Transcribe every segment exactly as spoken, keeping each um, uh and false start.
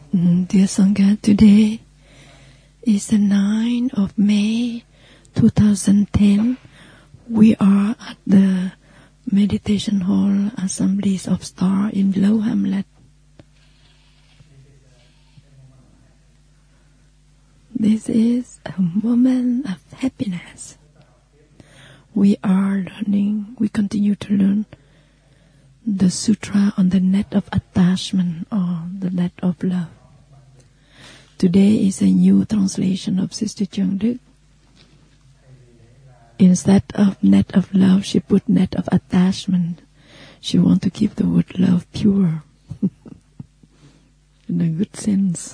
Mm, Dear Sangha, today is the ninth of May two thousand ten. We are at the Meditation Hall Assemblies of Star in Low Hamlet. This is a moment of happiness. We are learning, we continue to learn the sutra on the net of attachment or the net of love. Today is a new translation of Sister Chung Đức. Instead of net of love, she put net of attachment. She wants to keep the word love pure in a good sense.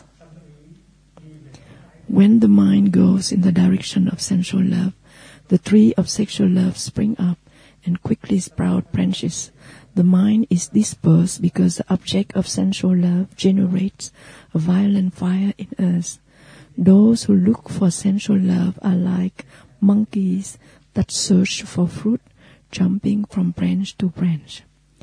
When the mind goes in the direction of sensual love, the tree of sexual love spring up and quickly sprout branches. The mind is dispersed because the object of sensual love generates a violent fire in us. Those who look for sensual love are like monkeys that search for fruit, jumping from branch to branch.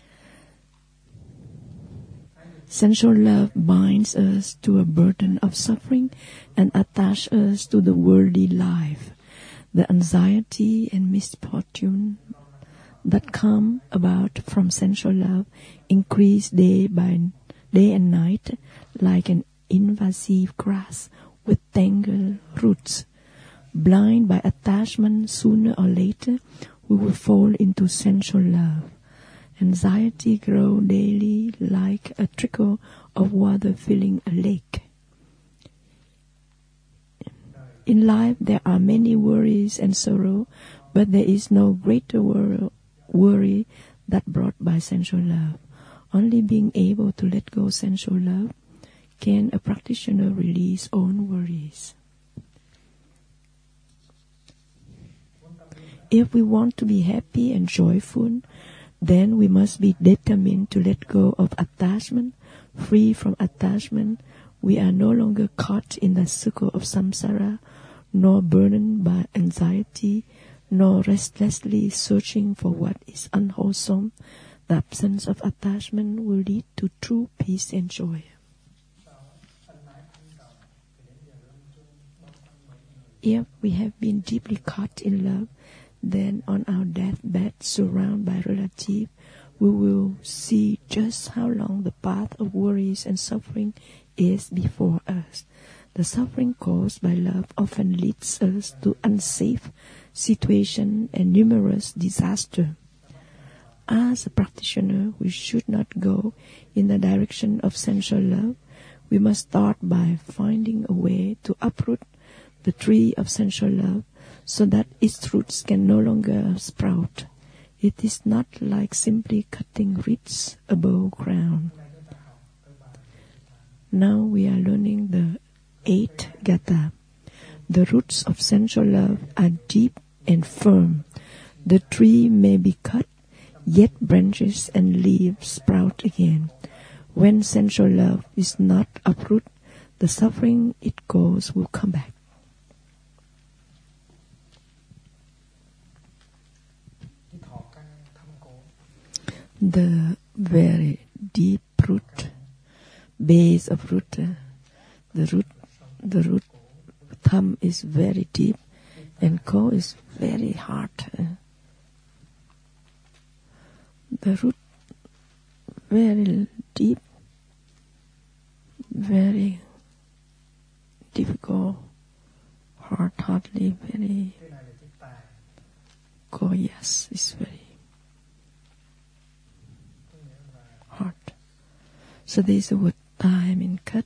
Sensual love binds us to a burden of suffering and attaches us to the worldly life. The anxiety and misfortune that come about from sensual love increase day by day and night like an invasive grass with tangled roots. Blind by attachment, sooner or later we will fall into sensual love. Anxiety grows daily like a trickle of water filling a lake. In life there are many worries and sorrow, but there is no greater wor- worry that brought by sensual love. Only being able to let go sensual love can a practitioner release own worries. If we want to be happy and joyful, then we must be determined to let go of attachment. Free from attachment, we are no longer caught in the circle of samsara, nor burdened by anxiety, nor restlessly searching for what is unwholesome. The absence of attachment will lead to true peace and joy. If we have been deeply caught in love, then on our deathbed, surrounded by relatives, we will see just how long the path of worries and suffering is before us. The suffering caused by love often leads us to unsafe situations and numerous disasters. As a practitioner, we should not go in the direction of sensual love. We must start by finding a way to uproot the tree of sensual love so that its roots can no longer sprout. It is not like simply cutting reeds above ground. Now we are learning the eighth gatha. The roots of sensual love are deep and firm. The tree may be cut, yet branches and leaves sprout again. When sensual love is not uprooted, the suffering it causes will come back. The very deep root, base of root, uh, the root, the root thumb is very deep, and core is very hard. Uh, the root very deep, very difficult, hard, hardly very. Core, yes, it's very hard. So there is the word time in cut.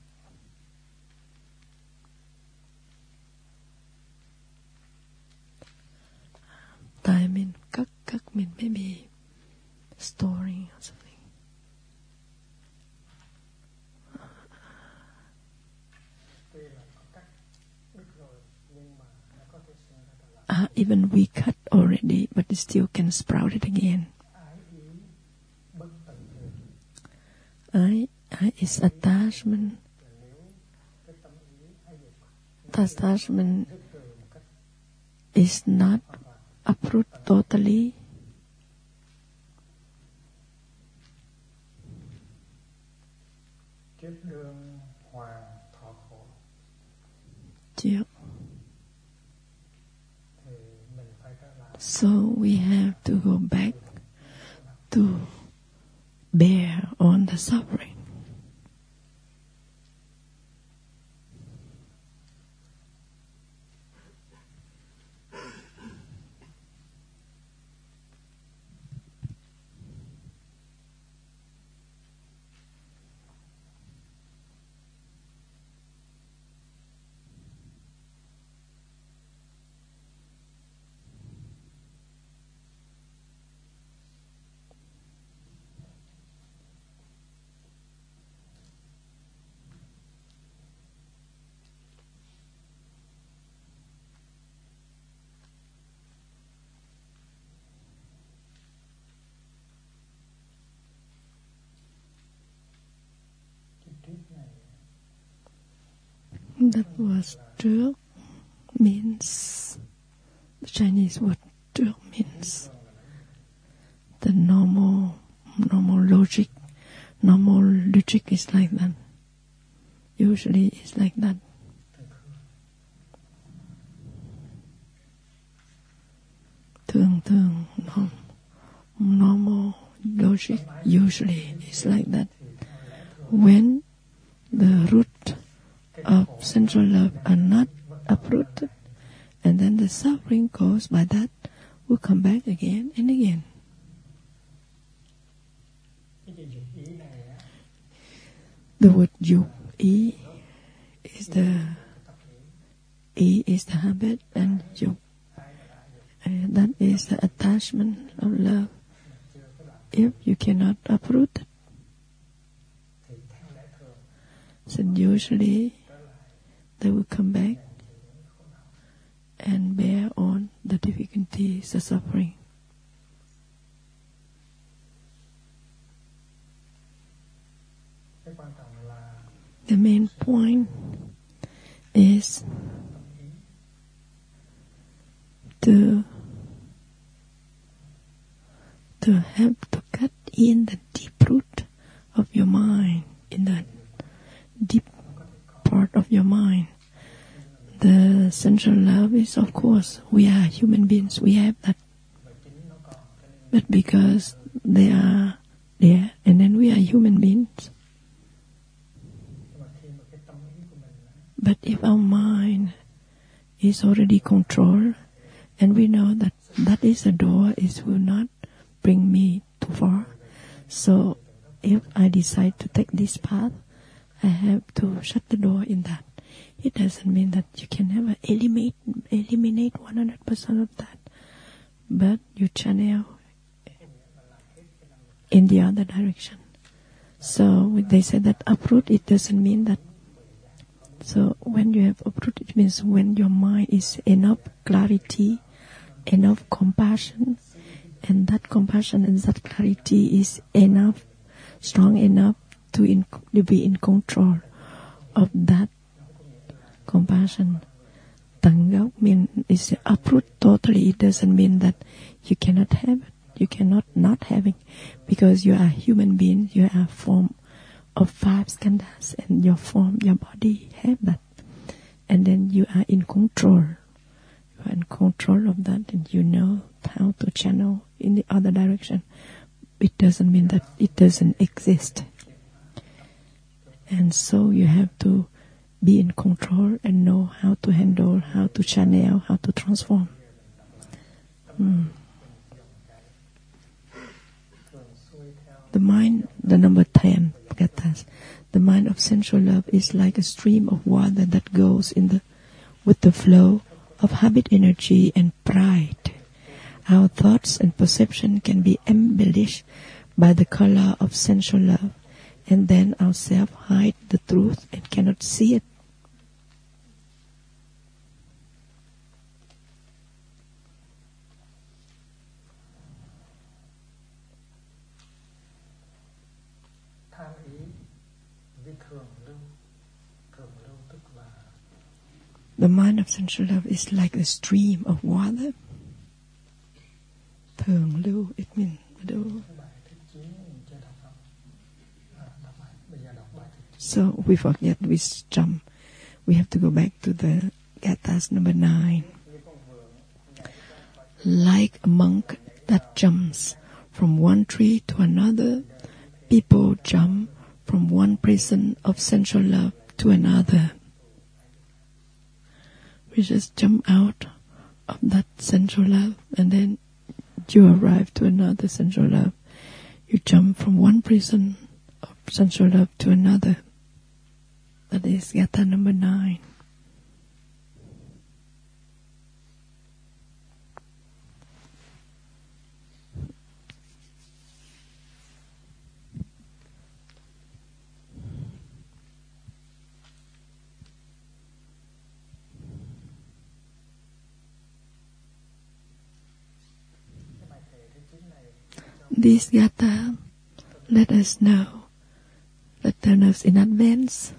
Time in kak, kak mean maybe storing or something. Uh, even we cut already, but it still can sprout it again. I, I is attachment. Attachment is not uprooted totally. Kiếp đương hòa trước. So we have to go back to bear on the suffering. That was trước means, the Chinese word trước means the normal, normal logic, normal logic is like that. Usually it's like that. Thường thường, normal logic usually is like that. When the root of sensual love are not uprooted, and then the suffering caused by that will come back again and again. The word dục, ý, is the ý is the habit, and dục, uh, that is the attachment of love. If you cannot uproot it, so usually they will come back and bear on the difficulties, the suffering. The main point is to to have to cut in the deep root of your mind, in the deep part of your mind. The sensual love is, of course, we are human beings, we have that. But because they are there, and then we are human beings. But if our mind is already controlled, and we know that that is a door, it will not bring me too far. So if I decide to take this path, I have to shut the door in that. It doesn't mean that you can never eliminate eliminate one hundred percent of that, but you channel in the other direction. So they say that uproot, it doesn't mean that. So when you have uproot, it means when your mind is enough clarity, enough compassion, and that compassion and that clarity is enough, strong enough to, in, to be in control of that compassion. Tận gốc mean is uproot totally. It doesn't mean that you cannot have it, you cannot not have it, because you are a human being, you are a form of five skandhas, and your form, your body have that, and then you are in control. You are in control of that, and you know how to channel in the other direction. It doesn't mean that it doesn't exist. And so you have to be in control and know how to handle, how to channel, how to transform. Mm. The mind, the number ten, Gatas, the mind of sensual love is like a stream of water that goes in the with the flow of habit, energy, and pride. Our thoughts and perception can be embellished by the color of sensual love, and then ourselves hide the truth and cannot see it. The mind of sensual love is like a stream of water. Thường lưu, it means lưu. So we forget, we jump. We have to go back to the Gathas number nine. Like a monk that jumps from one tree to another, people jump from one prison of sensual love to another. We just jump out of that sensual love, and then you arrive to another sensual love. You jump from one prison of sensual love to another. That is Gatha number nine. This Gatha let us know, let tell us in advance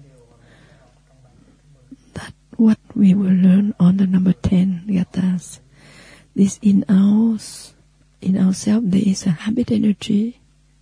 that what we will learn on the number ten Gathas. This in us, in ourselves there is a habit energy,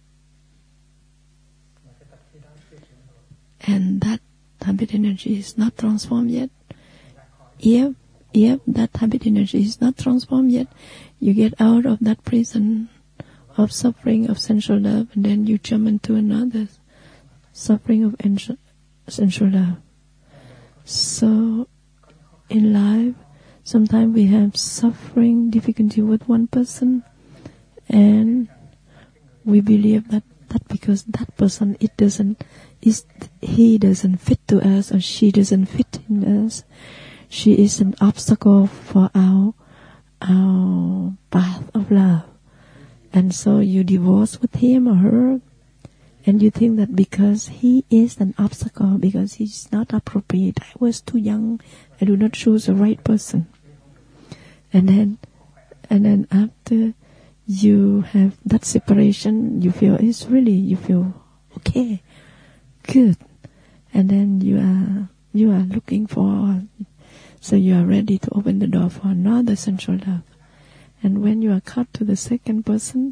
and that habit energy is not transformed yet. If, if that habit energy is not transformed yet, you get out of that prison of suffering of sensual love, and then you jump into another suffering of sensual love. So in life, sometimes we have suffering, difficulty with one person, and we believe that that because that person, it doesn't, is he doesn't fit to us, or she doesn't fit in us. She is an obstacle for our our path of love. And so you divorce with him or her, and you think that because he is an obstacle, because he's not appropriate, I was too young, I do not choose the right person. And then, and then after you have that separation, you feel it's really, you feel okay, good. And then you are, you are looking for, so you are ready to open the door for another sensual love. And when you are cut to the second person,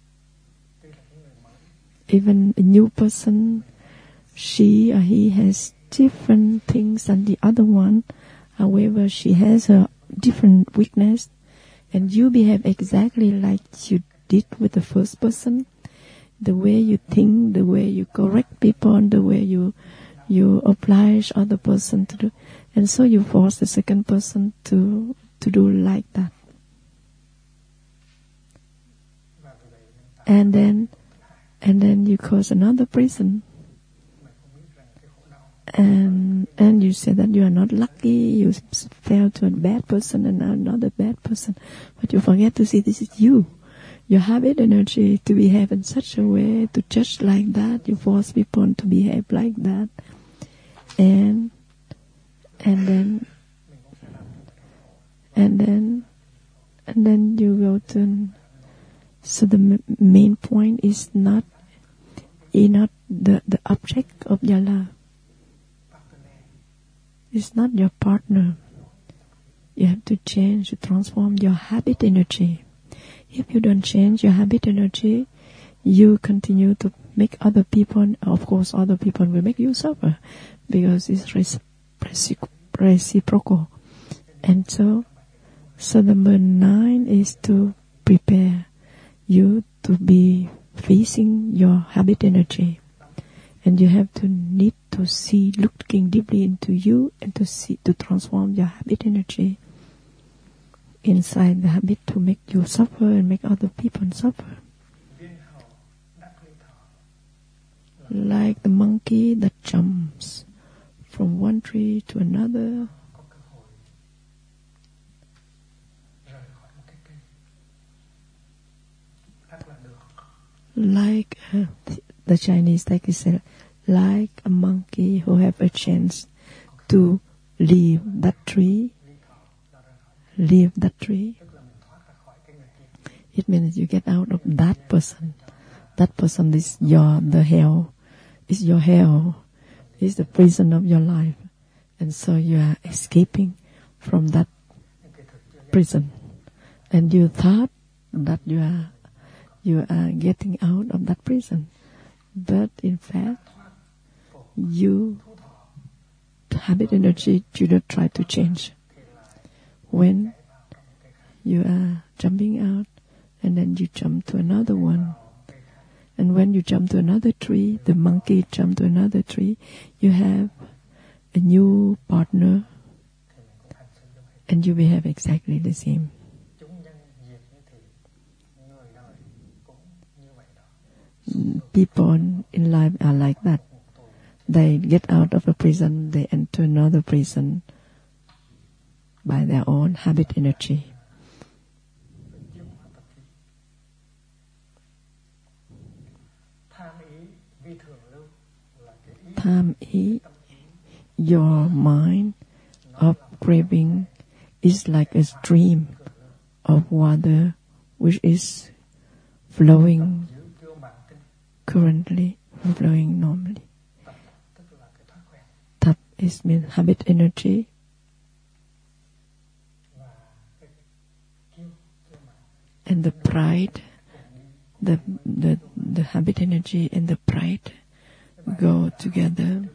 even a new person, she or he has different things than the other one. However, she has a different weakness, and you behave exactly like you did with the first person. The way you think, the way you correct people, and the way you you oblige other person to do, and so you force the second person to to do like that. And then, and then you cause another prison, and and you say that you are not lucky, you fell to a bad person and another bad person, but you forget to see this is you. You have it energy to behave in such a way, to judge like that. You force people to behave like that, and and then and then and then you go to. So the m- main point is not, is not the, the object of your love. It's not your partner. You have to change, to transform your habit energy. If you don't change your habit energy, you continue to make other people, of course other people will make you suffer, because it's reciprocal. reciprocal. And so, so number nine is to prepare you to be facing your habit energy, and you have to need to see, looking deeply into you, and to see, to transform your habit energy inside the habit to make you suffer and make other people suffer. Like the monkey that jumps from one tree to another, like uh, the Chinese like said, like a monkey who have a chance to leave that tree, leave that tree. It means you get out of that person. That person is your the hell, is your hell, is the prison of your life, and so you are escaping from that prison, and you thought that you are. You are getting out of that prison, but in fact, you habit energy, do not try to change. When you are jumping out, and then you jump to another one, and when you jump to another tree, the monkey jump to another tree, you have a new partner, and you behave exactly the same. People in life are like that. They get out of a prison, they enter another prison by their own habit energy. Tham ý, your mind of craving is like a stream of water which is flowing currently, flowing normally. That is mean habit energy. And the pride, the the the habit energy and the pride go together.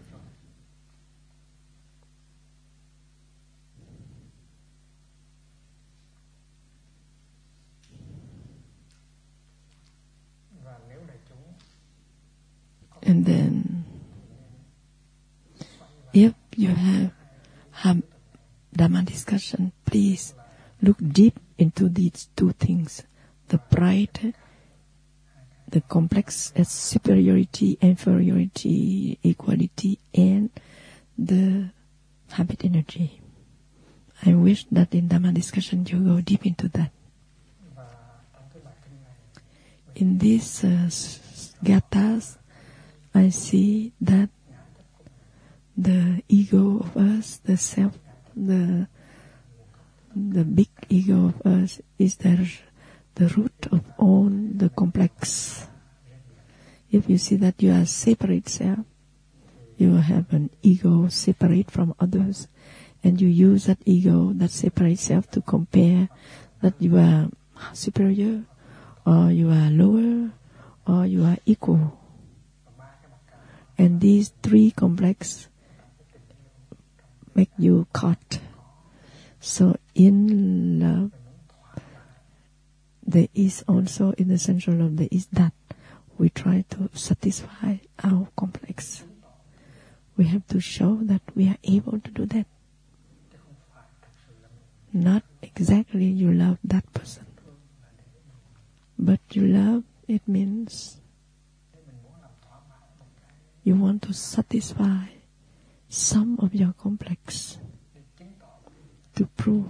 And then, if you have have Dhamma discussion, please look deep into these two things: the pride, the complex as superiority, inferiority, equality, and the habit energy. I wish that in Dhamma discussion you go deep into that. In these uh, gathas, I see that the ego of us, the self, the the big ego of us is the, the root of all the complex. If you see that you are separate self, you have an ego separate from others, and you use that ego, that separate self, to compare that you are superior, or you are lower, or you are equal. And these three complex make you caught. So in love, there is also, in the central love, there is that we try to satisfy our complex. We have to show that we are able to do that. Not exactly you love that person, but you love, it means you want to satisfy some of your complex to prove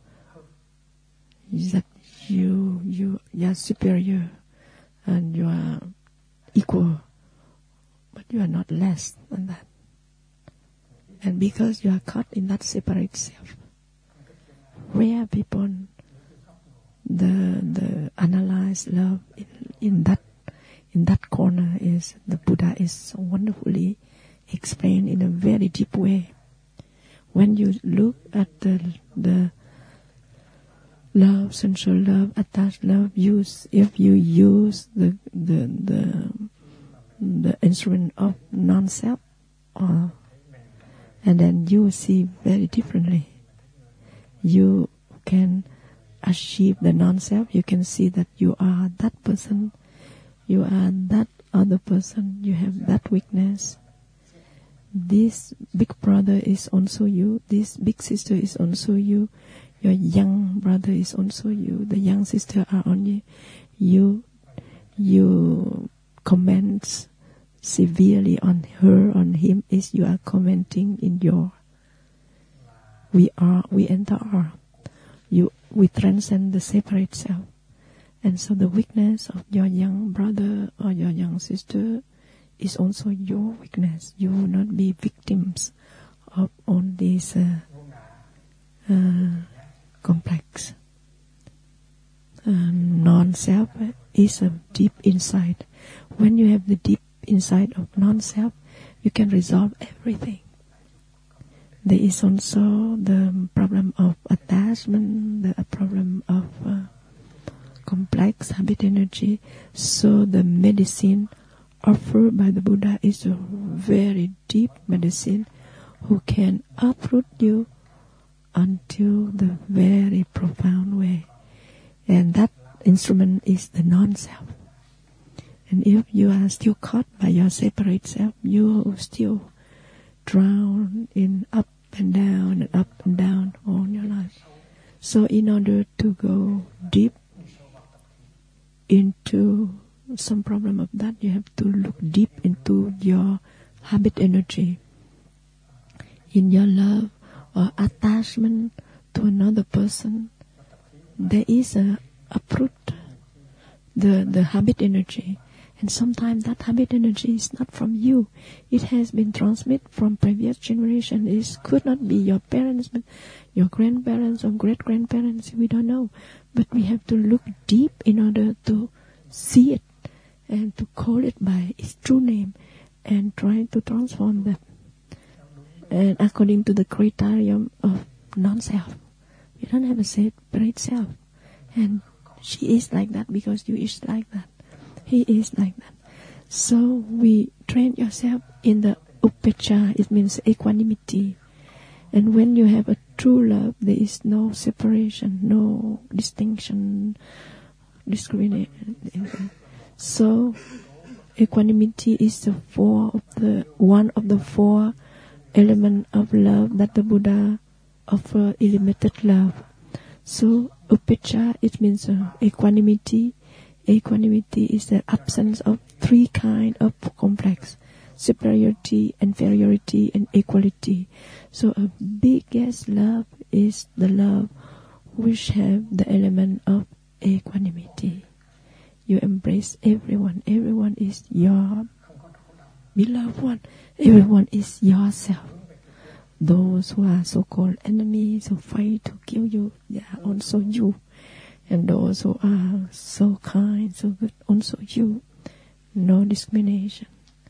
that you you you are superior and you are equal, but you are not less than that. And because you are caught in that separate self, rare people the the analyze love in, in that in that corner is the Buddha is so wonderfully explained in a very deep way. When you look at the the love, sensual love, attached love, use if you use the the the the instrument of non-self, or and then you see very differently. You can achieve the non-self. You can see that you are that person. You are that other person. You have that weakness. This big brother is also you. This big sister is also you. Your young brother is also you. The young sister are on you. You, you comment severely on her, on him, is you are commenting in your. We are, we enter our. You, we transcend the separate self. And so the weakness of your young brother or your young sister is also your weakness. You will not be victims of all these uh, uh, complex. Uh, non-self is a deep insight. When you have the deep insight of non-self, you can resolve everything. There is also the problem of attachment, the problem of uh, complex habit energy. So the medicine offered by the Buddha is a very deep medicine who can uproot you until the very profound way. And that instrument is the non-self. And if you are still caught by your separate self, you will still drown in up and down and up and down all your life. So in order to go deep into some problem of that, you have to look deep into your habit energy, in your love or attachment to another person. There is a uproot the the habit energy, and sometimes that habit energy is not from you. It has been transmitted from previous generation. It could not be your parents, but your grandparents or great grandparents. We don't know, but we have to look deep in order to see it and to call it by its true name and try to transform that. And according to the criterion of non-self, you don't have a separate self. And she is like that because you is like that. He is like that. So we train yourself in the upecha. It means equanimity. And when you have a true love, there is no separation, no distinction, discrimination. So equanimity is the four of the one of the four elements of love that the Buddha offer unlimited love. So upecha, it means uh, equanimity. Equanimity is the absence of three kinds of complex: superiority, inferiority, and equality. So a biggest love is the love which have the element of equanimity. You embrace everyone. Everyone is your beloved one. Everyone is yourself. Those who are so-called enemies who fight to kill you, they are also you. And those who are so kind, so good, also you. No discrimination.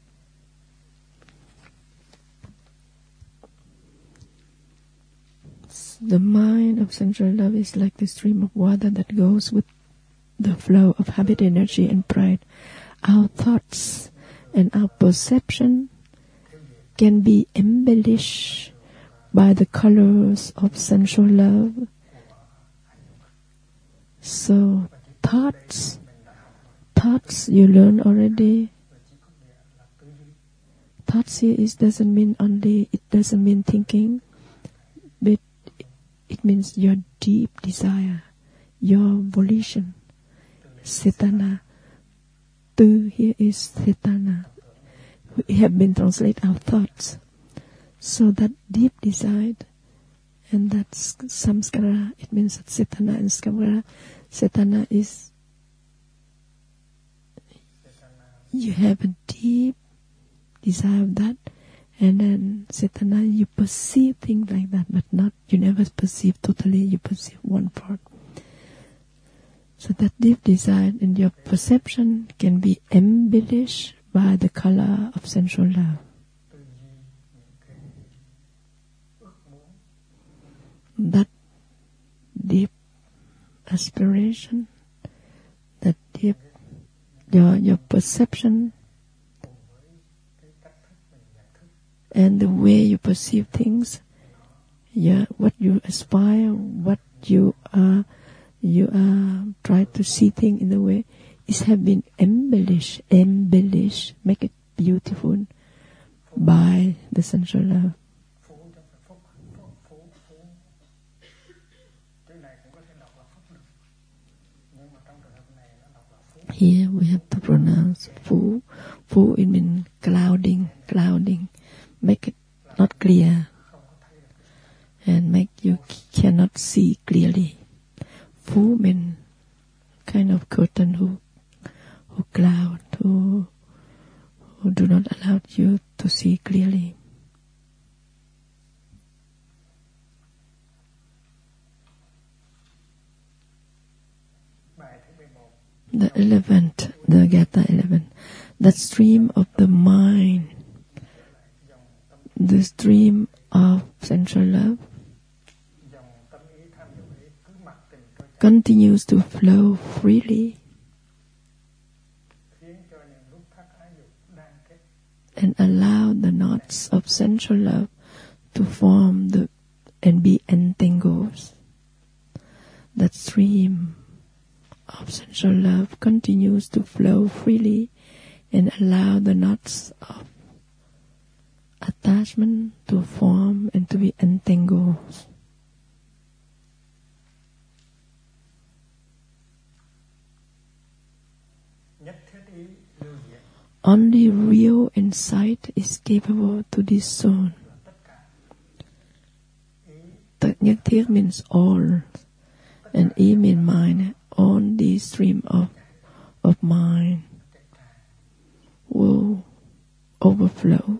The mind of sensual love is like the stream of water that goes with the flow of habit, energy, and pride. Our thoughts and our perception can be embellished by the colors of sensual love. So thoughts, thoughts you learn already. Thoughts here is doesn't mean only, it doesn't mean thinking, but it means your deep desire, your volition. Cetana. Tu here is cetana. We have been translated our thoughts. So that deep desire, and that's samskara, it means that cetana and samskara. Cetana is, you have a deep desire of that, and then cetana, you perceive things like that, but not, you never perceive totally, you perceive one part. So that deep desire in your perception can be embellished by the color of sensual love. That deep aspiration, that deep, your, your perception, and the way you perceive things, yeah, what you aspire, what you are, you are trying to see things in the way, is have been embellished, embellished, make it beautiful by the sensual love. Here we have to pronounce fu. Fu it means clouding, clouding, make it not clear, and make you cannot see clearly. Fu means kind of curtain who, who cloud, who, who do not allow you to see clearly. The eleventh, the Gatha eleven, that stream of the mind, the stream of sensual love, continues to flow freely and allow the knots of sensual love to form the and be entangled. That stream of sensual love continues to flow freely and allow the knots of attachment to form and to be entangled. Only real insight is capable to discern. Nhất thiết means all, and E means mind. All the stream of of mind will overflow.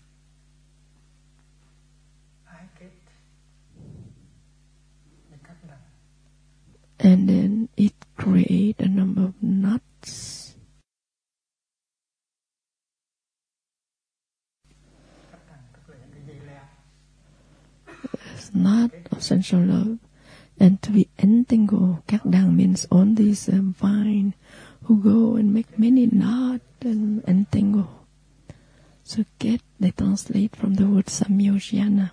And then it creates a number of knots. It's not of sensual love. And to be entangled, các đằng means all these um, vine who go and make many knots and entangle. So get, they translate from the word samyojana.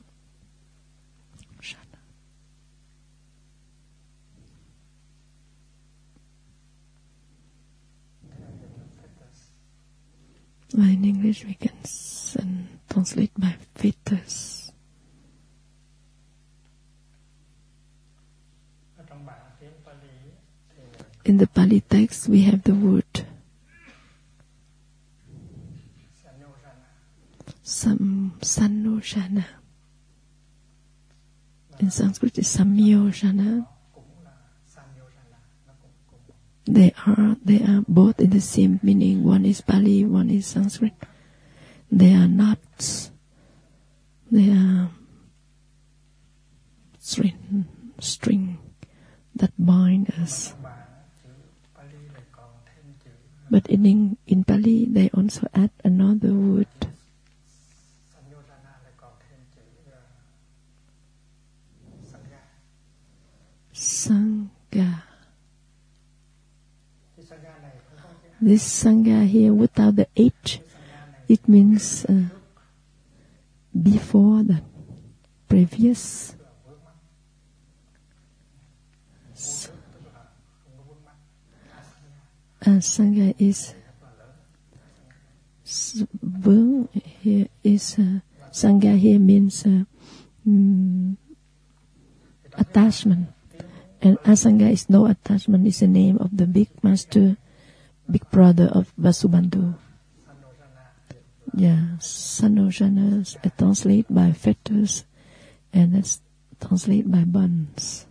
In English we can send, translate by fetters. In the Pali text we have the word Sam, Sanojana. In Sanskrit it's Samyojana. They are they are both in the same meaning. One is Pali, one is Sanskrit. They are knots. They are string, string that bind us. But in in Pali they also add another word. Sangha. This Sangha here without the H, it means uh, before that, previous. S- uh, Sangha is vướng here is uh, Sangha here means uh, mm, attachment, and Asanga is no attachment. Is the name of the big master, big brother of Vasubandhu. Yeah, Sanojana is translated by fetters, and that's translated by buns.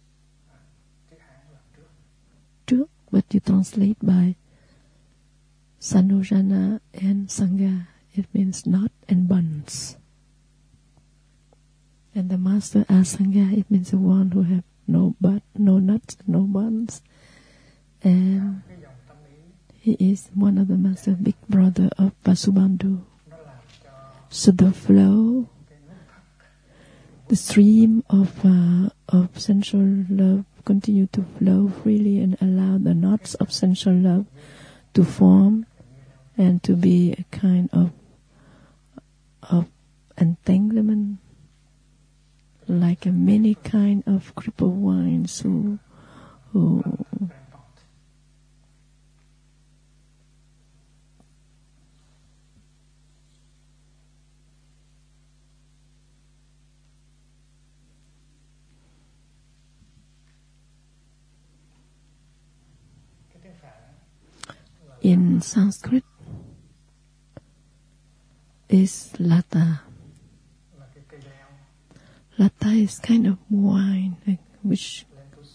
True, but you translate by Sanojana and Sangha, it means knot and buns. And the master Asanga, it means the one who have no but, no nuts, no buns. And he is one of the master, big brother of Vasubandhu. So the flow, the stream of uh, of sensual love continue to flow freely and allow the knots of sensual love to form and to be a kind of of entanglement, like a many kind of crippled vines who who in Sanskrit is lata. Lata is kind of wine, like which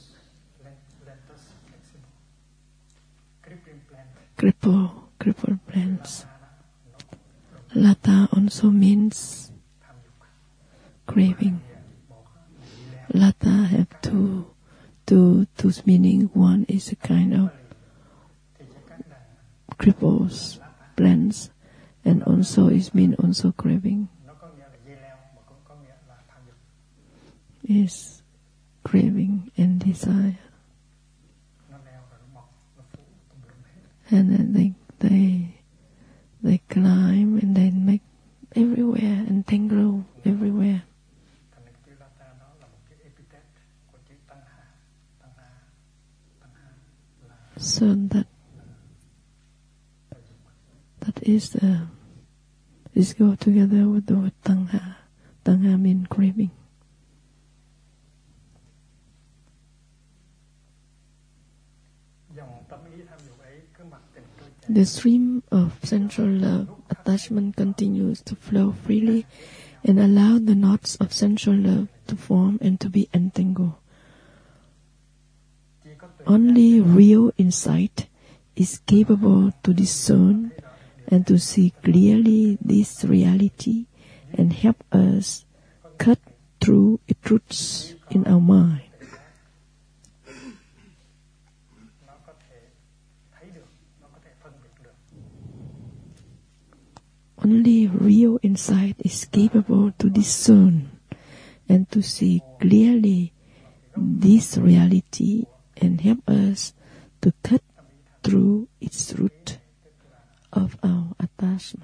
cripple, cripple plants. Lata also means craving. Lata have two, two, two meaning. One is a kind of cripples plants, and also it mean also craving. Is craving and desire, and then they they they climb and then make everywhere and tangle everywhere. is the is go together with the word tanha. Tanha means craving. The stream of sensual love attachment continues to flow freely and allow the knots of sensual love to form and to be entangled. Only real insight is capable to discern and to see clearly this reality and help us cut through its roots in our mind. Only real insight is capable to discern and to see clearly this reality and help us to cut through its root of our attachment.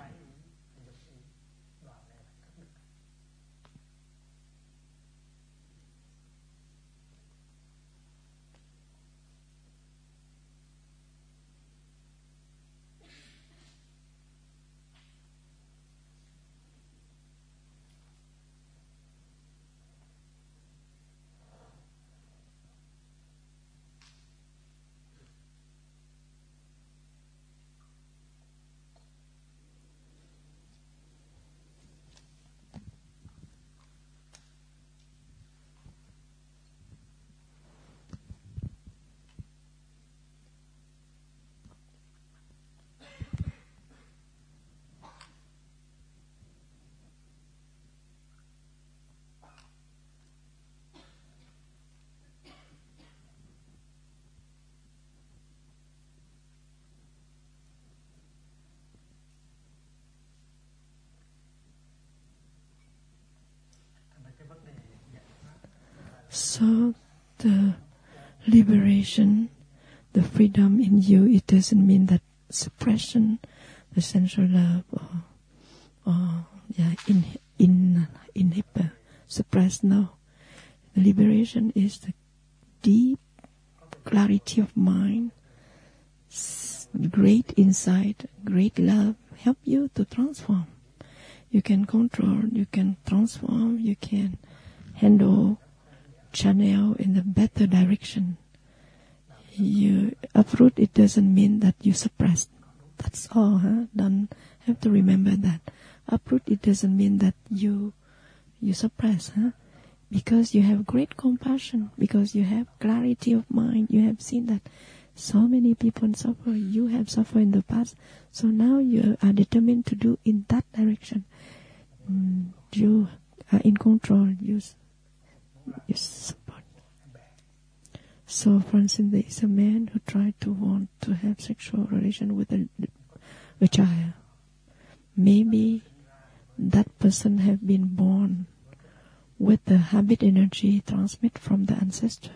So the liberation, the freedom in you, it doesn't mean that suppression, the sensual love, or, or yeah, in in inhibit, suppress. No, the liberation is the deep clarity of mind, great insight, great love, help you to transform. You can control, you can transform, you can handle, channel in the better direction. You uproot, it doesn't mean that you suppress. That's all, huh? Don't have to remember that. Uproot, it doesn't mean that you you suppress, huh? Because you have great compassion, because you have clarity of mind, you have seen that so many people suffer, you have suffered in the past, so now you are determined to do in that direction. Mm, you are in control, you, you support. So, for instance, there is a man who tried to want to have sexual relation with a, a child. Maybe that person have been born with the habit energy transmit from the ancestor.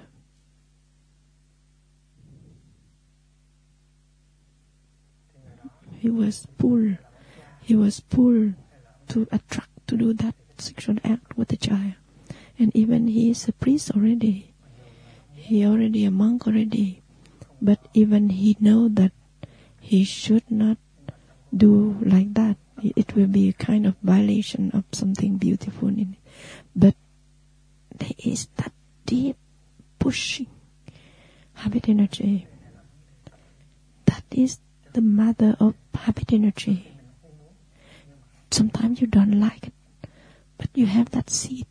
He was pulled, he was pulled to attract to do that sexual act with the child. And even he is a priest already. He already a monk already. But even he know that he should not do like that. It will be a kind of violation of something beautiful in it. But there is that deep pushing habit energy. That is the mother of habit energy. Sometimes you don't like it, but you have that seed.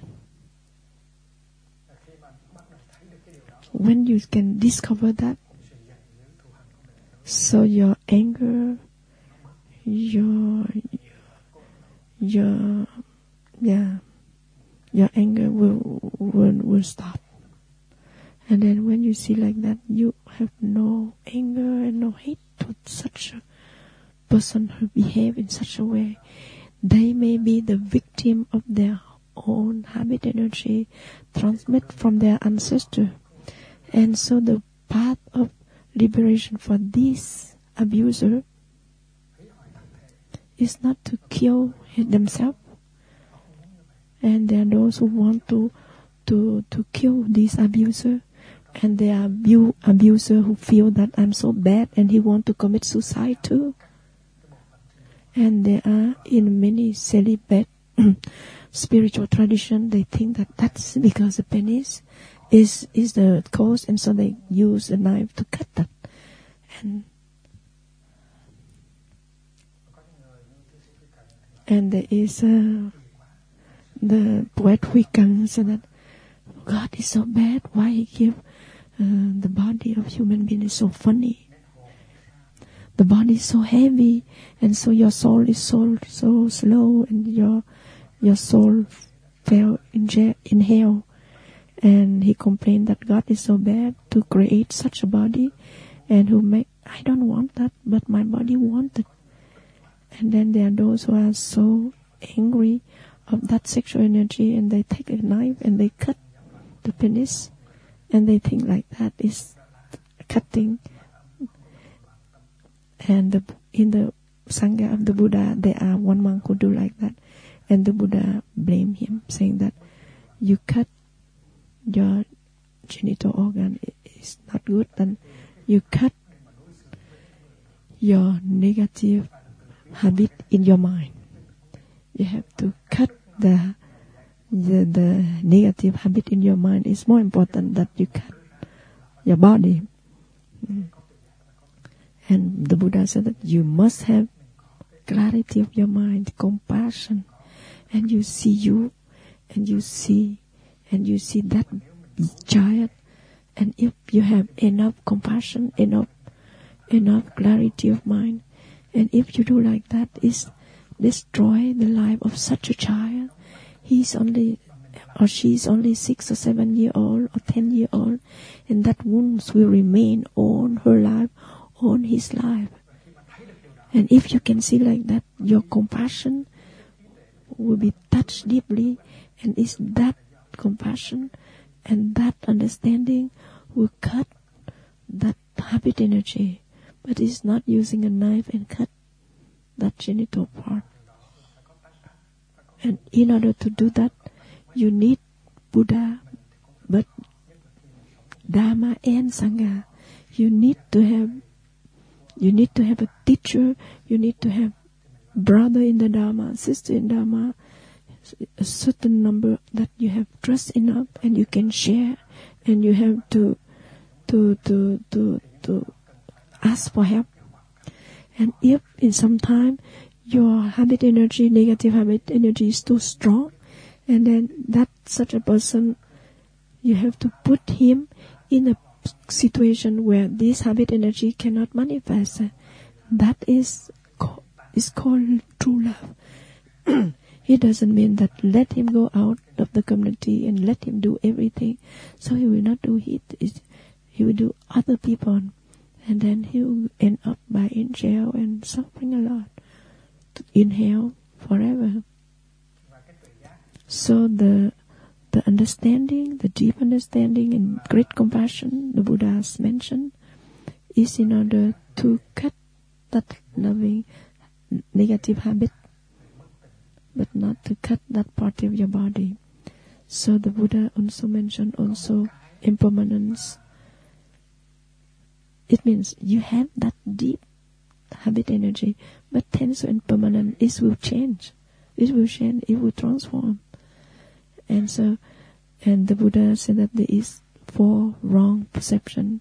When you can discover that, so your anger, your, your, yeah, your anger will, will, will stop. And then when you see like that, you have no anger and no hate towards such a person who behave in such a way. They may be the victim of their own habit energy transmit from their ancestor. And so the path of liberation for this abuser is not to kill themselves. And there are those who want to to to kill this abuser. And there are abu- abuser who feel that I'm so bad and he want to commit suicide too. And there are in many celibate spiritual tradition, they think that that's because the penis is is the cause, and so they use a knife to cut that. And and there is uh, the poet Huican said that God is so bad. Why He give uh, the body of human being is so funny. The body is so heavy, and so your soul is so so slow, and your your soul fell in jail, in hell. And he complained that God is so bad to create such a body, and who make I don't want that, but my body wanted. And then there are those who are so angry of that sexual energy, and they take a knife and they cut the penis, and they think like that is cutting. And the, in the Sangha of the Buddha, there are one monk who do like that, and the Buddha blamed him, saying that you cut your genital organ is not good, then you cut your negative habit in your mind. You have to cut the the, the negative habit in your mind. It's more important that you cut your body. Mm. And the Buddha said that you must have clarity of your mind, compassion, and you see you, and you see, and you see that child, and if you have enough compassion, enough, enough clarity of mind, and if you do like that, is destroy the life of such a child. He's only, or she's only six or seven year old or ten year old, and that wounds will remain on her life, on his life. And if you can see like that, your compassion will be touched deeply, and it's that compassion and that understanding will cut that habit energy. But it's not using a knife and cut that genital part. And in order to do that, you need Buddha, but Dharma and Sangha. You need to have, you need to have a teacher. You need to have brother in the Dharma, sister in Dharma, a certain number that you have trust enough, and you can share, and you have to, to, to, to, to ask for help. And if in some time your habit energy, negative habit energy is too strong, and then that such a person, you have to put him in a situation where this habit energy cannot manifest. That is is called true love. It doesn't mean that let him go out of the community and let him do everything. So he will not do it. He will do other people. And then he will end up by in jail and suffering a lot. In hell forever. So the the understanding, the deep understanding and great compassion the Buddha has mentioned is in order to cut that loving negative habit, but not to cut that part of your body. So the Buddha also mentioned also impermanence. It means you have that deep habit energy, but tendency and permanent, it will change. It will change, it will transform. And so, and the Buddha said that there is four wrong perception.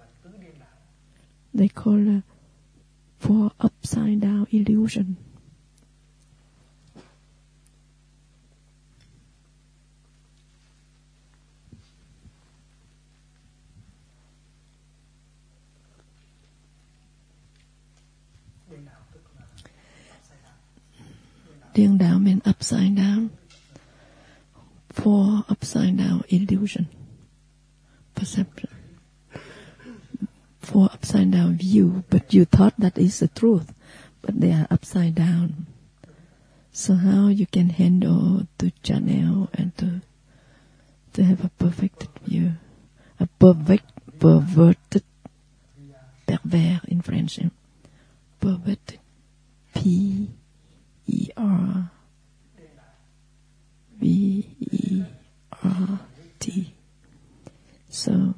They call uh, four upside down illusion. Điên đạo means upside down. Four upside down illusion, perception. Four upside down view, but you thought that is the truth, but they are upside down. So how you can handle to channel and to to have a perfected view, a perfect perverted, pervers in French, perverted, P E R V E R T. So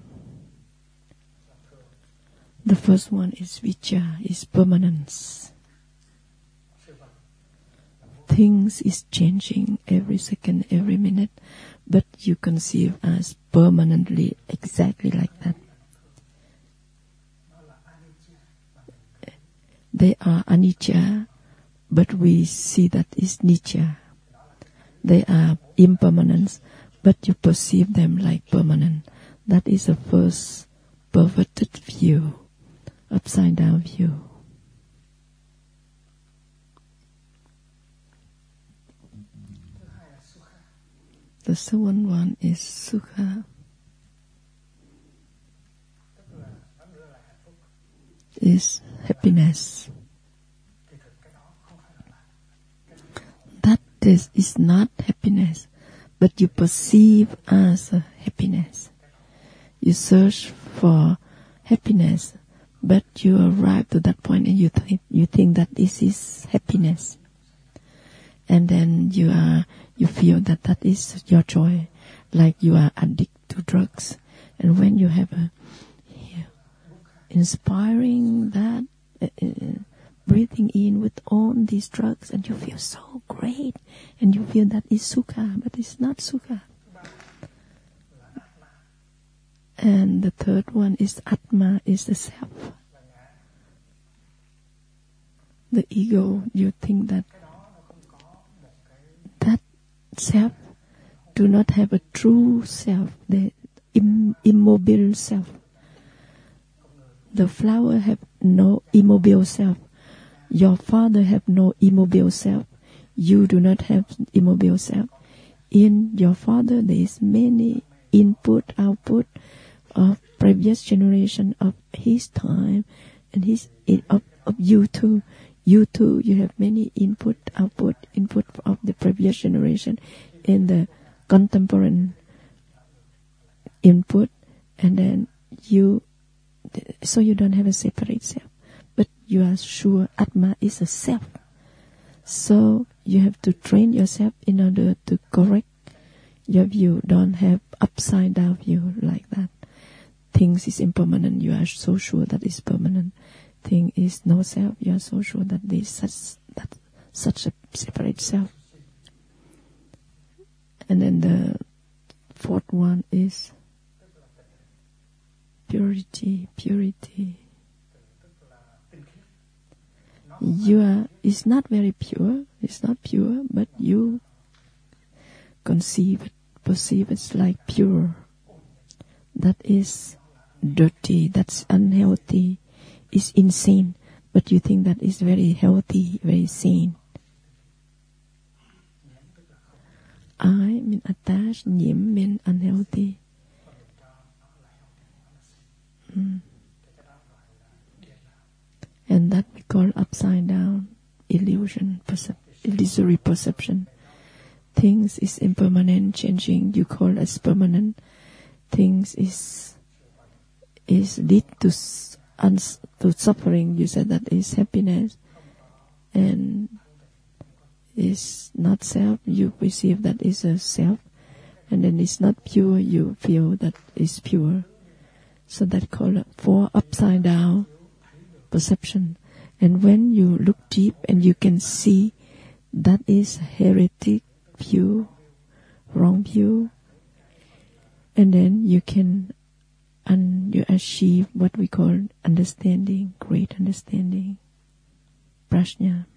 the first one is vicca, is permanence. things is changing every second, every minute, but you conceive as permanently exactly like that. They are anicca, but we see that is nitya. They are impermanence, but you perceive them like permanent. That is the first perverted view, upside down view. The second one is sukha. Is happiness. That is, is not happiness, but you perceive as a happiness. You search for happiness, but you arrive to that point and you think you think that this is happiness, and then you are you feel that that is your joy, like you are addicted to drugs, and when you have a yeah, inspiring that uh, uh, breathing in with all these drugs, and you feel so great, and you feel that is sukha, but it's not sukha. And the third one is Atma, is the self. The ego, you think that that self do not have a true self, the Im- immobile self. The flower have no immobile self. Your father have no immobile self. You do not have immobile self. In your father there is many input, output, of previous generation of his time, and his of, of you too. You too, you have many input, output, input of the previous generation in the contemporary input, and then you, so you don't have a separate self, but you are sure Atma is a self. So you have to train yourself in order to correct your view. Don't have upside down view like that. Things is impermanent, you are so sure that is permanent. Thing is no self, you are so sure that there is such, that, such a separate self. And then the fourth one is purity, purity. You are, it's not very pure, it's not pure, but you conceive it, perceive it's like pure. That is dirty, that's unhealthy, is insane, but you think that is very healthy, very sane. I mean attached, nhiễm mean unhealthy. Mm. And that we call upside down illusion, percep- illusory perception. Things is impermanent, changing, you call as permanent. Things is is lead to uns, to suffering. You said that is happiness, and is not self. You perceive that is a self, and then it's not pure. You feel that is pure. So that called for upside down perception. And when you look deep and you can see that is heretic view, wrong view, and then you can and you achieve what we call understanding, great understanding, prajna.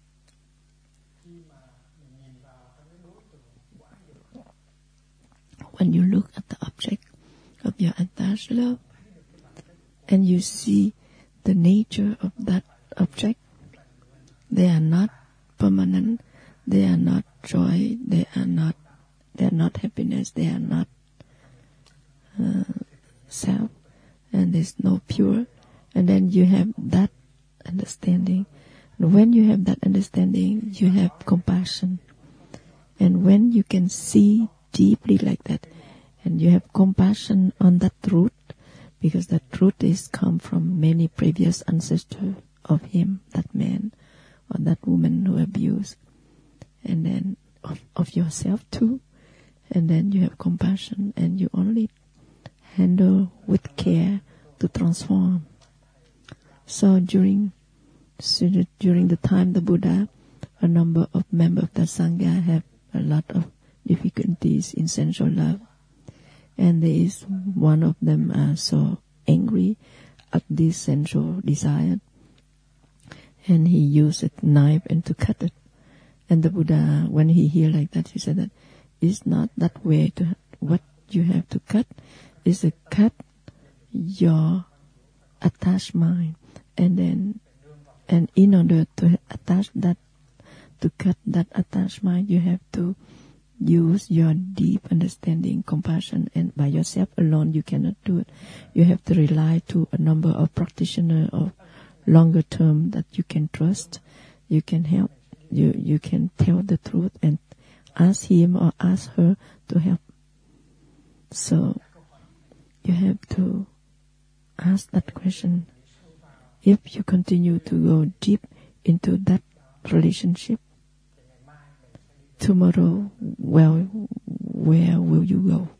When you look at the object of your attached love and you see the nature of that object, they are not permanent, they are not joy, they are not, they are not happiness, they are not uh, self, and there's no pure, and then you have that understanding. And when you have that understanding, you have compassion. And when you can see deeply like that, and you have compassion on that truth, because that truth is come from many previous ancestors of him, that man or that woman who abused, and then of, of yourself too, and then you have compassion, and you only handle with care to transform. So during so during the time the Buddha a number of members of the Sangha have a lot of difficulties in sensual love. And there is one of them uh, so angry at this sensual desire. And he used a knife and to cut it. And the Buddha, when he hear like that, he said that it's not that way. To what you have to cut is to cut your attached mind. And then, and in order to attach that, to cut that attached mind, you have to use your deep understanding, compassion, and by yourself alone you cannot do it. You have to rely to a number of practitioners of longer term that you can trust. You can help. You you can tell the truth and ask him or ask her to help. So you have to ask that question. If you continue to go deep into that relationship, tomorrow, well, where will you go?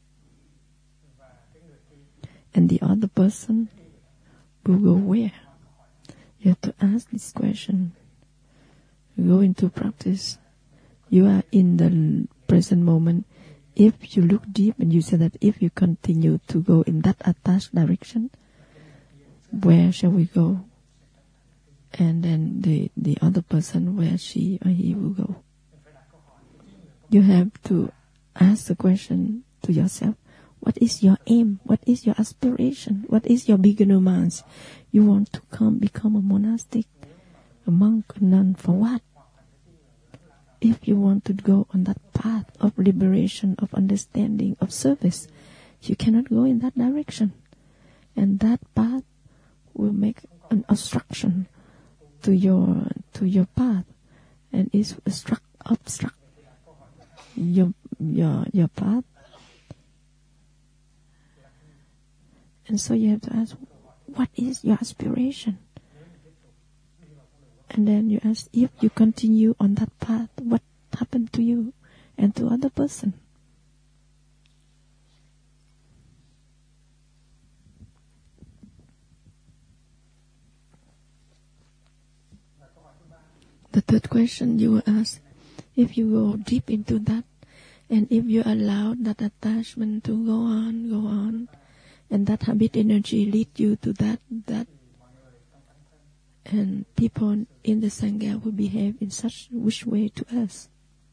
And the other person will go where? You have to ask this question. Go into practice. You are in the present moment. If you look deep and you say that if you continue to go in that attached direction, where shall we go? And then the, the other person, where she or he will go. You have to ask the question to yourself, what is your aim? What is your aspiration? What is your beginner mind? You want to come become a monastic, a monk, a nun, for what? If you want to go on that path of liberation, of understanding, of service, you cannot go in that direction. And that path will make an obstruction to your to your path, and is obstruct obstruct your your your path. And so you have to ask, what is your aspiration? And then you ask, if you continue on that path, what happened to you and to other person? The third question you will ask, if you go deep into that, and if you allow that attachment to go on, go on, and that habit energy lead you to that, that, and people in the Sangha will behave in such which way to us.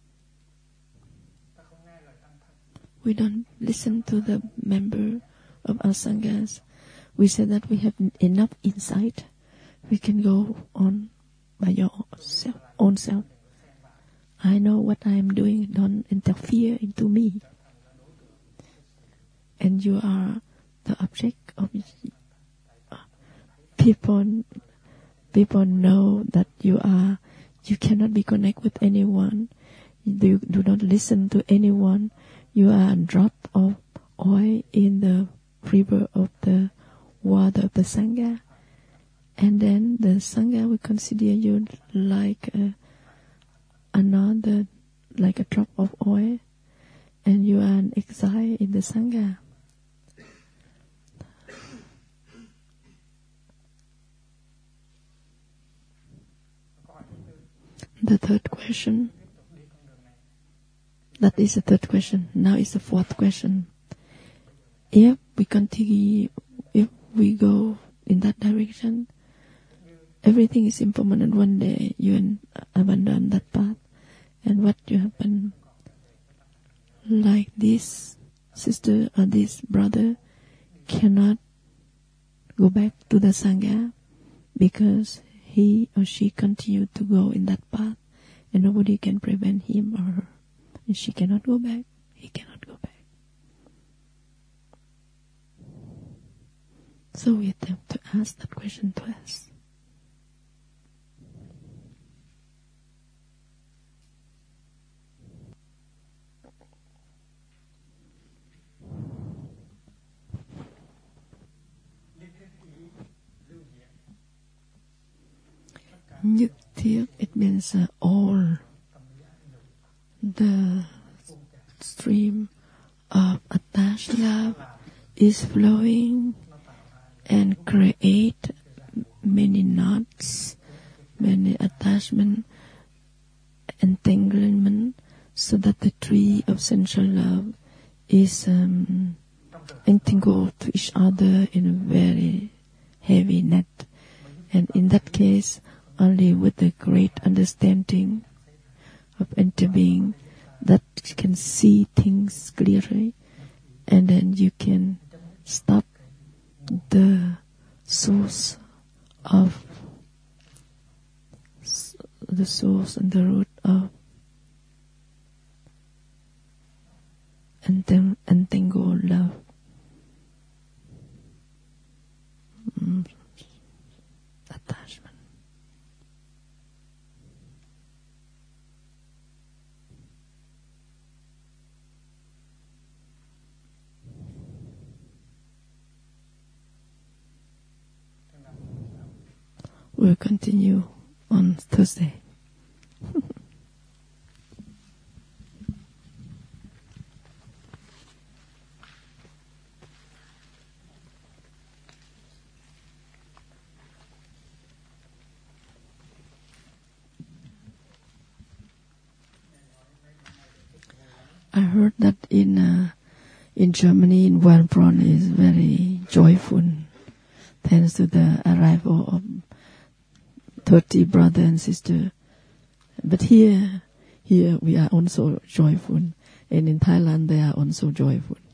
We don't listen to the member of our Sanghas. We say that we have enough insight. We can go on by your self, own self. I know what I am doing. Don't interfere into me. And you are the object of people. People know that you are. You cannot be connected with anyone. You do not listen to anyone. You are a drop of oil in the river of the water of the Sangha. And then the Sangha will consider you like a, another, like a drop of oil, and you are an exile in the Sangha. The third question, that is the third question. Now is the fourth question. If we continue, if we go in that direction, everything is impermanent. One day you abandon that path, and what you happen? Like this sister or this brother cannot go back to the Sangha because he or she continued to go in that path, and nobody can prevent him or her. And she cannot go back. He cannot go back. So we attempt to ask that question to us. Nhất thiết, it means uh, all the stream of attached love is flowing and create many knots, many attachment, entanglement, so that the tree of sensual love is um, entangled to each other in a very heavy net. And in that case, only with the great understanding of interbeing that you can see things clearly, and then you can stop the source of the source and the root of entang- entangled love. Mm. Attachment. We'll continue on Thursday. I heard that in uh, in Germany, in Wellbronn is very joyful, thanks to the arrival of thirty brother and sister. But here, here we are also joyful, and in Thailand they are also joyful.